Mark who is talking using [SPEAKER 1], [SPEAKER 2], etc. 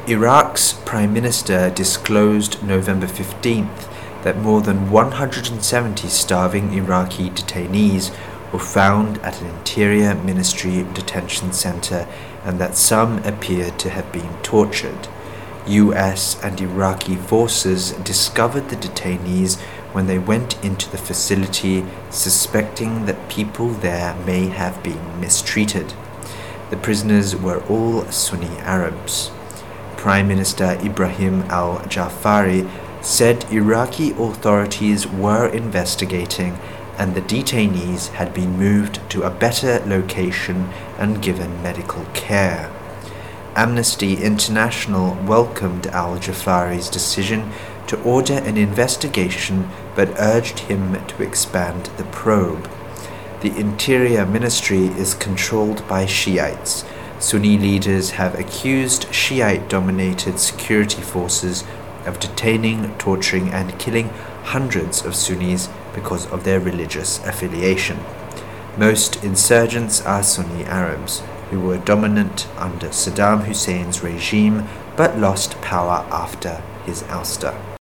[SPEAKER 1] Iraq's Prime Minister disclosed November 15th that more than 170 starving Iraqi detainees were found at an Interior Ministry detention center and that some appeared to have been tortured. US and Iraqi forces discovered the detainees when they went into the facility, suspecting that people there may have been mistreated. The prisoners were all Sunni Arabs. Prime Minister Ibrahim al-Jafari said Iraqi authorities were investigating and the detainees had been moved to a better location and given medical care. Amnesty International welcomed al-Jafari's decision to order an investigation but urged him to expand the probe. The Interior Ministry is controlled by Shiites. Sunni leaders have accused Shiite-dominated security forces of detaining, torturing and killing hundreds of Sunnis because of their religious affiliation. Most insurgents are Sunni Arabs, who were dominant under Saddam Hussein's regime but lost power after his ouster.